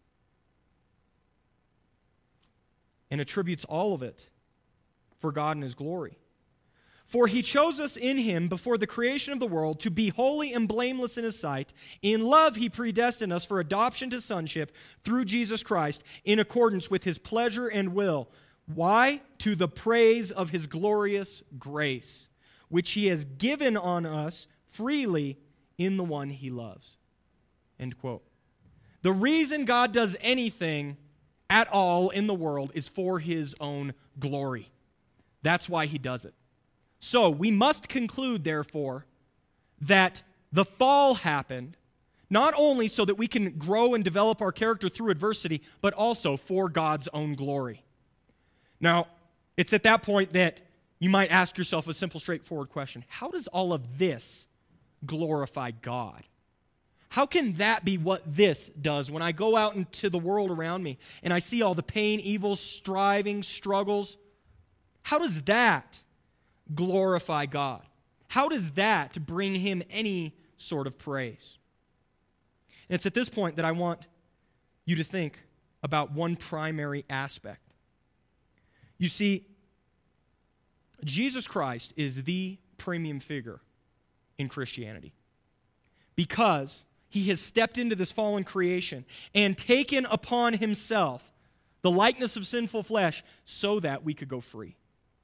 and attributes all of it for God and his glory. For he chose us in him before the creation of the world to be holy and blameless in his sight. In love he predestined us for adoption to sonship through Jesus Christ in accordance with his pleasure and will. Why? To the praise of his glorious grace, which he has given on us freely in the one he loves. End quote. The reason God does anything at all in the world is for his own glory. That's why he does it. So we must conclude, therefore, that the fall happened not only so that we can grow and develop our character through adversity, but also for God's own glory. Now, it's at that point that you might ask yourself a simple, straightforward question. How does all of this glorify God? How can that be what this does when I go out into the world around me and I see all the pain, evil, striving, struggles? How does that glorify God? How does that bring him any sort of praise? And it's at this point that I want you to think about one primary aspect. You see, Jesus Christ is the premium figure in Christianity because he has stepped into this fallen creation and taken upon himself the likeness of sinful flesh so that we could go free.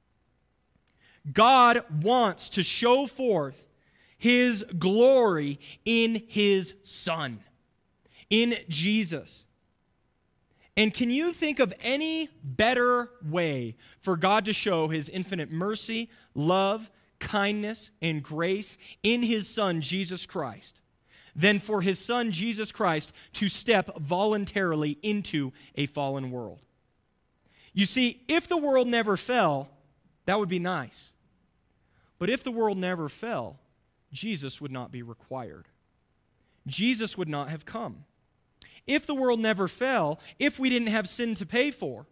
God wants to show forth his glory in his Son, in Jesus. And can you think of any better way for God to show his infinite mercy, love, kindness, and grace in his Son, Jesus Christ, than for his Son, Jesus Christ, to step voluntarily into a fallen world? You see, if the world never fell, that would be nice. But if the world never fell, Jesus would not be required. Jesus would not have come. If the world never fell, if we didn't have sin to pay for,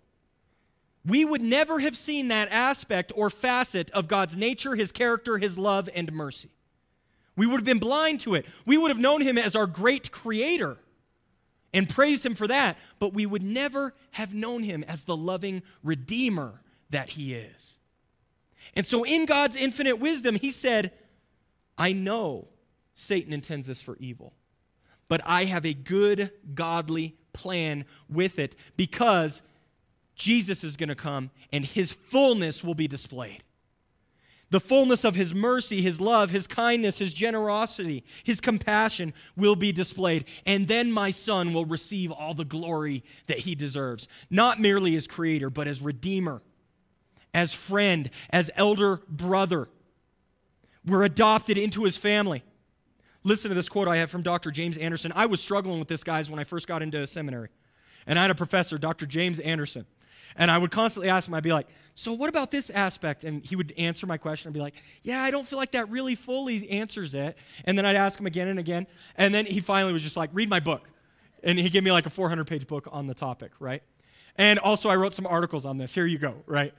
we would never have seen that aspect or facet of God's nature, his character, his love, and mercy. We would have been blind to it. We would have known him as our great creator and praised him for that, but we would never have known him as the loving redeemer that he is. And so in God's infinite wisdom, he said, I know Satan intends this for evil, but I have a good, godly plan with it because Jesus is going to come and his fullness will be displayed. The fullness of his mercy, his love, his kindness, his generosity, his compassion will be displayed. And then my Son will receive all the glory that he deserves. Not merely as creator, but as redeemer, as friend, as elder brother. We're adopted into his family. Listen to this quote I have from Dr. James Anderson. I was struggling with this, guys, when I first got into seminary. And I had a professor, Dr. James Anderson. And I would constantly ask him, I'd be like, so what about this aspect? And he would answer my question and be like, yeah, I don't feel like that really fully answers it. And then I'd ask him again and again. And then he finally was just like, read my book. And he gave me like a 400-page book on the topic, right? And also I wrote some articles on this. Here you go, right?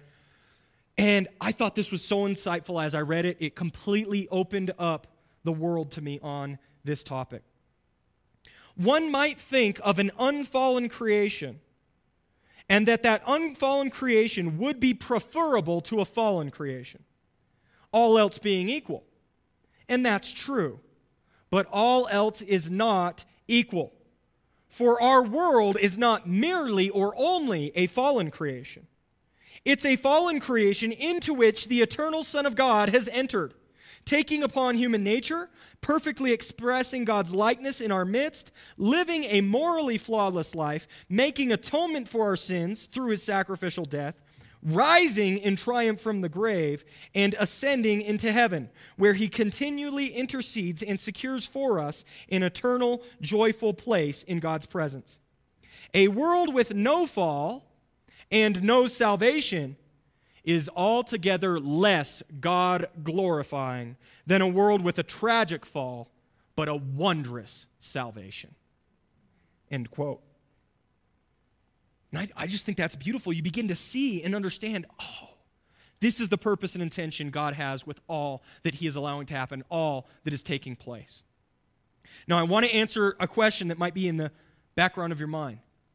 And I thought this was so insightful as I read it. It completely opened up the world to me on this topic. One might think of an unfallen creation and that unfallen creation would be preferable to a fallen creation, all else being equal. And that's true. But all else is not equal. For our world is not merely or only a fallen creation. It's a fallen creation into which the eternal Son of God has entered, taking upon human nature, perfectly expressing God's likeness in our midst, living a morally flawless life, making atonement for our sins through his sacrificial death, rising in triumph from the grave, and ascending into heaven, where he continually intercedes and secures for us an eternal, joyful place in God's presence. A world with no fall and no salvation is altogether less God-glorifying than a world with a tragic fall, but a wondrous salvation. End quote. And I just think that's beautiful. You begin to see and understand, this is the purpose and intention God has with all that he is allowing to happen, all that is taking place. Now, I want to answer a question that might be in the background of your mind.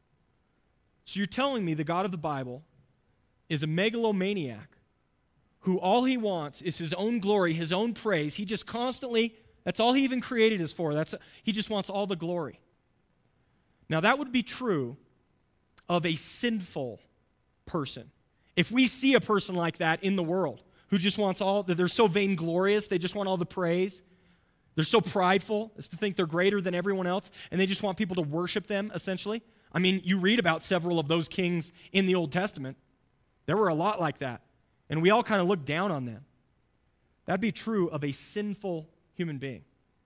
So you're telling me the God of the Bible is a megalomaniac who all he wants is his own glory, his own praise. He just constantly, that's all he even created is for. He just wants all the glory. Now, that would be true of a sinful person. If we see a person like that in the world who just wants they're so vainglorious, they just want all the praise. They're so prideful as to think they're greater than everyone else, and they just want people to worship them, essentially. I mean, you read about several of those kings in the Old Testament. There were a lot like that, and we all kind of look down on them. That'd be true of a sinful human being.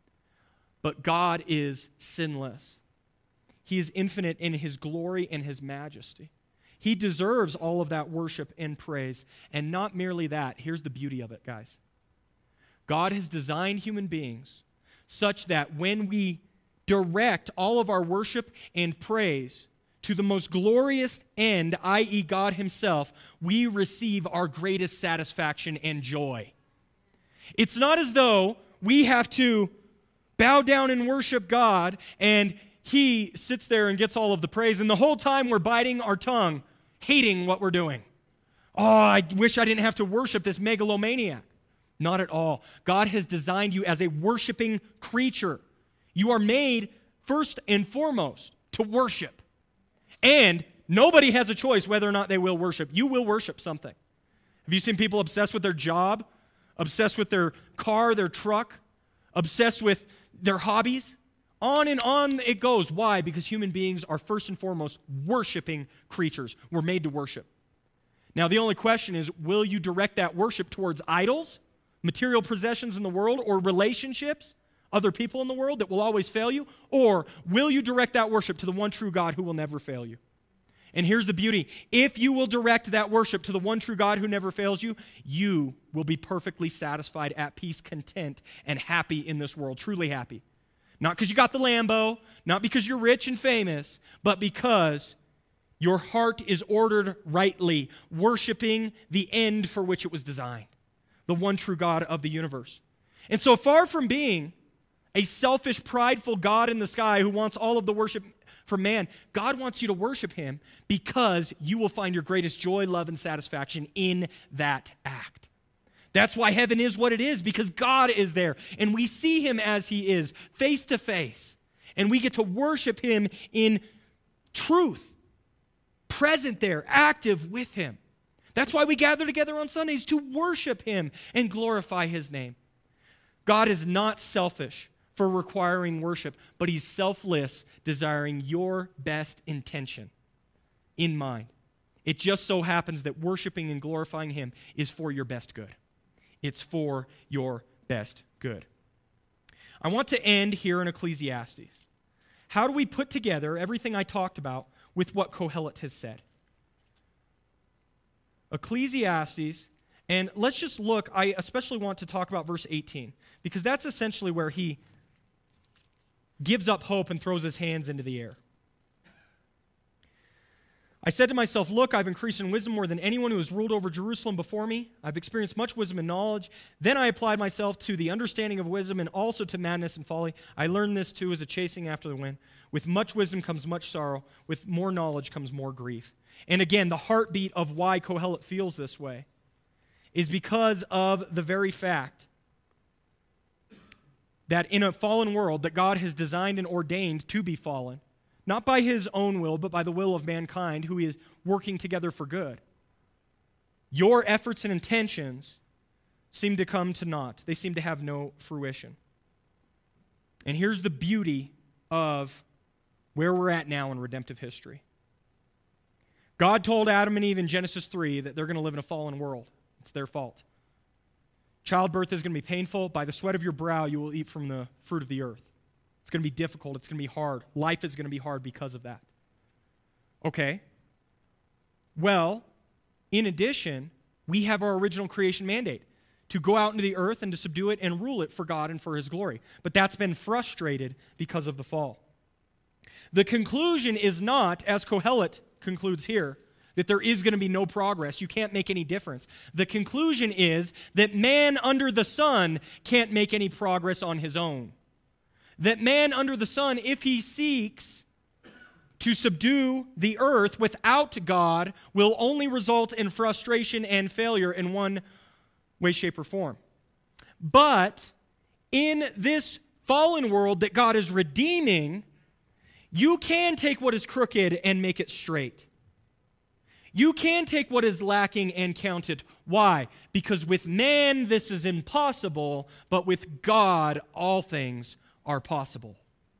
But God is sinless. He is infinite in his glory and his majesty. He deserves all of that worship and praise. And not merely that. Here's the beauty of it, guys. God has designed human beings such that when we direct all of our worship and praise to the most glorious end, i.e. God himself, we receive our greatest satisfaction and joy. It's not as though we have to bow down and worship God and he sits there and gets all of the praise, and the whole time we're biting our tongue, hating what we're doing. I wish I didn't have to worship this megalomaniac. Not at all. God has designed you as a worshiping creature. You are made first and foremost to worship. And nobody has a choice whether or not they will worship. You will worship something. Have you seen people obsessed with their job, obsessed with their car, their truck, obsessed with their hobbies? On and on it goes. Why? Because human beings are first and foremost worshiping creatures. We're made to worship. Now, the only question is, will you direct that worship towards idols, material possessions in the world, or relationships, other people in the world that will always fail you? Or will you direct that worship to the one true God who will never fail you? And here's the beauty. If you will direct that worship to the one true God who never fails you, you will be perfectly satisfied, at peace, content, and happy in this world, truly happy. Not because you got the Lambo, not because you're rich and famous, but because your heart is ordered rightly, worshiping the end for which it was designed, the one true God of the universe. And so far from being a selfish, prideful God in the sky who wants all of the worship from man, God wants you to worship him because you will find your greatest joy, love, and satisfaction in that act. That's why heaven is what it is, because God is there. And we see him as he is, face to face. And we get to worship him in truth, present there, active with him. That's why we gather together on Sundays, to worship him and glorify his name. God is not selfish for requiring worship, but he's selfless, desiring your best intention in mind. It just so happens that worshiping and glorifying him is for your best good. It's for your best good. I want to end here in Ecclesiastes. How do we put together everything I talked about with what Kohelet has said? Ecclesiastes, and let's just look, I especially want to talk about verse 18, because that's essentially where he gives up hope and throws his hands into the air. I said to myself, look, I've increased in wisdom more than anyone who has ruled over Jerusalem before me. I've experienced much wisdom and knowledge. Then I applied myself to the understanding of wisdom and also to madness and folly. I learned this too as a chasing after the wind. With much wisdom comes much sorrow. With more knowledge comes more grief. And again, the heartbeat of why Kohelet feels this way is because of the very fact that in a fallen world that God has designed and ordained to be fallen, not by his own will, but by the will of mankind, who is working together for good, your efforts and intentions seem to come to naught. They seem to have no fruition. And here's the beauty of where we're at now in redemptive history. God told Adam and Eve in Genesis 3 that they're going to live in a fallen world. It's their fault. Childbirth is going to be painful. By the sweat of your brow, you will eat from the fruit of the earth. It's going to be difficult. It's going to be hard. Life is going to be hard because of that. Okay. Well, in addition, we have our original creation mandate to go out into the earth and to subdue it and rule it for God and for his glory. But that's been frustrated because of the fall. The conclusion is not, as Kohelet concludes here, that there is going to be no progress. You can't make any difference. The conclusion is that man under the sun can't make any progress on his own. That man under the sun, if he seeks to subdue the earth without God, will only result in frustration and failure in one way, shape, or form. But in this fallen world that God is redeeming, you can take what is crooked and make it straight. You can take what is lacking and count it. Why? Because with man this is impossible, but with God all things are possible.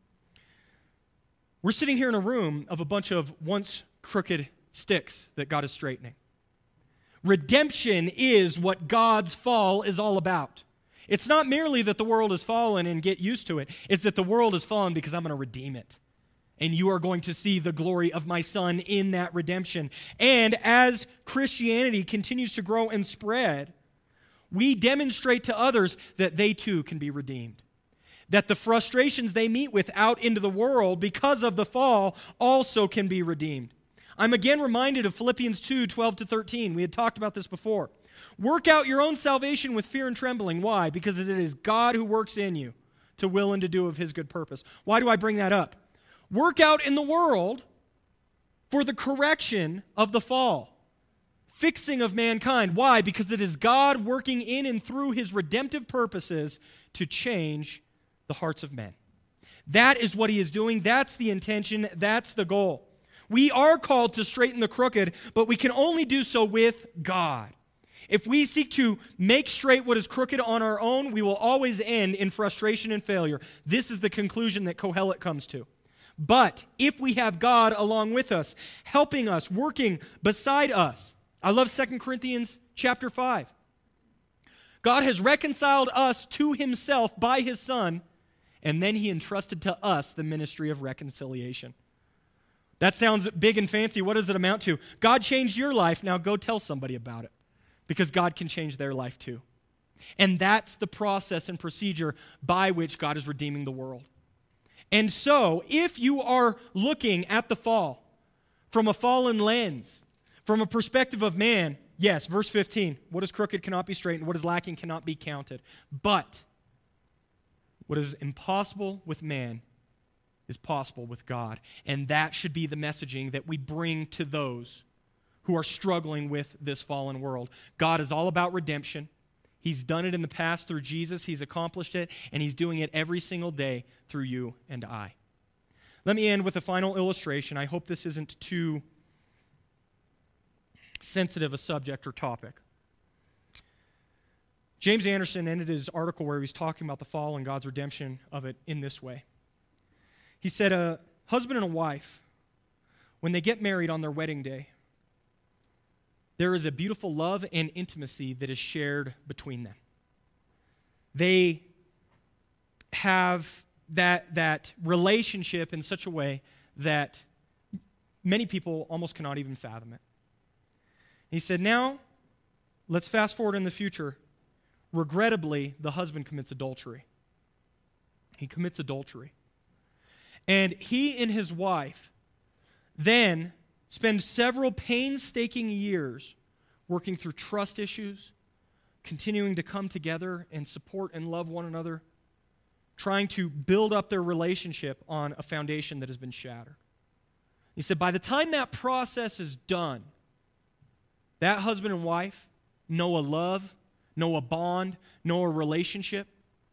We're sitting here in a room of a bunch of once crooked sticks that God is straightening. Redemption is what God's fall is all about. It's not merely that the world has fallen and get used to it. It's that the world has fallen because I'm going to redeem it. And you are going to see the glory of my Son in that redemption. And as Christianity continues to grow and spread, we demonstrate to others that they too can be redeemed. That the frustrations they meet with out into the world because of the fall also can be redeemed. I'm again reminded of Philippians 2:12-13. We had talked about this before. Work out your own salvation with fear and trembling. Why? Because it is God who works in you to will and to do of his good purpose. Why do I bring that up? Work out in the world for the correction of the fall, fixing of mankind. Why? Because it is God working in and through his redemptive purposes to change the hearts of men. That is what he is doing. That's the intention. That's the goal. We are called to straighten the crooked, but we can only do so with God. If we seek to make straight what is crooked on our own, we will always end in frustration and failure. This is the conclusion that Kohelet comes to. But if we have God along with us, helping us, working beside us, I love 2 Corinthians chapter 5. God has reconciled us to himself by his Son, and then he entrusted to us the ministry of reconciliation. That sounds big and fancy. What does it amount to? God changed your life. Now go tell somebody about it, because God can change their life too. And that's the process and procedure by which God is redeeming the world. And so, if you are looking at the fall from a fallen lens, from a perspective of man, yes, verse 15, what is crooked cannot be straightened, what is lacking cannot be counted. But what is impossible with man is possible with God. And that should be the messaging that we bring to those who are struggling with this fallen world. God is all about redemption. He's done it in the past through Jesus. He's accomplished it, and he's doing it every single day through you and I. Let me end with a final illustration. I hope this isn't too sensitive a subject or topic. James Anderson ended his article where he was talking about the fall and God's redemption of it in this way. He said, a husband and a wife, when they get married on their wedding day, there is a beautiful love and intimacy that is shared between them. They have that relationship in such a way that many people almost cannot even fathom it. He said, now, let's fast forward in the future. Regrettably, the husband commits adultery. He commits adultery. And he and his wife then spend several painstaking years working through trust issues, continuing to come together and support and love one another, trying to build up their relationship on a foundation that has been shattered. He said, by the time that process is done, that husband and wife know a love, know a bond, know a relationship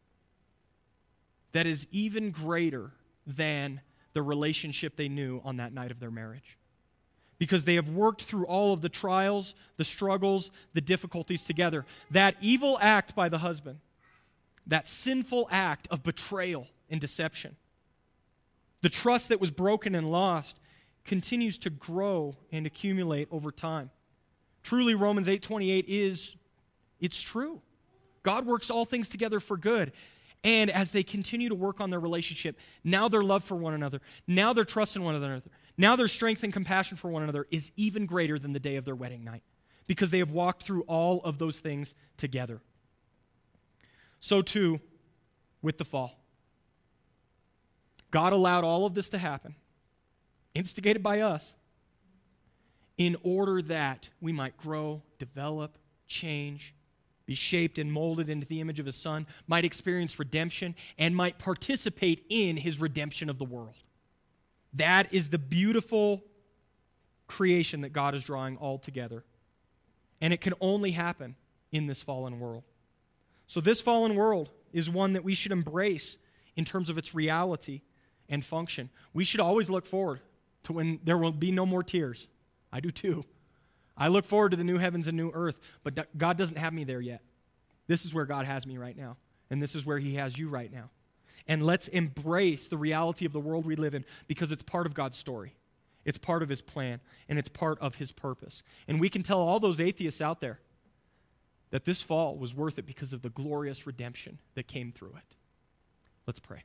that is even greater than the relationship they knew on that night of their marriage. Because they have worked through all of the trials, the struggles, the difficulties together. That evil act by the husband, that sinful act of betrayal and deception, the trust that was broken and lost continues to grow and accumulate over time. Truly, Romans 8:28 it's true. God works all things together for good. And as they continue to work on their relationship, now their love for one another, now their trust in one another, now their strength and compassion for one another is even greater than the day of their wedding night, because they have walked through all of those things together. So too with the fall. God allowed all of this to happen instigated by us, in order that we might grow, develop, change, be shaped and molded into the image of his Son, might experience redemption, and might participate in his redemption of the world. That is the beautiful creation that God is drawing all together. And it can only happen in this fallen world. So this fallen world is one that we should embrace in terms of its reality and function. We should always look forward to when there will be no more tears. I do too. I look forward to the new heavens and new earth, but God doesn't have me there yet. This is where God has me right now, and this is where he has you right now. And let's embrace the reality of the world we live in, because it's part of God's story. It's part of his plan, and it's part of his purpose. And we can tell all those atheists out there that this fall was worth it because of the glorious redemption that came through it. Let's pray.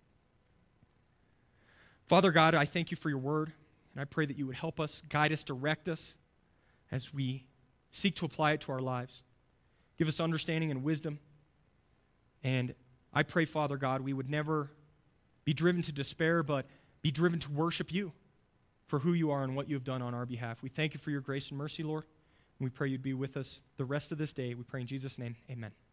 Father God, I thank you for your word, and I pray that you would help us, guide us, direct us as we seek to apply it to our lives. Give us understanding and wisdom. And I pray, Father God, we would never be driven to despair, but be driven to worship you for who you are and what you have done on our behalf. We thank you for your grace and mercy, Lord. And we pray you'd be with us the rest of this day. We pray in Jesus' name, amen.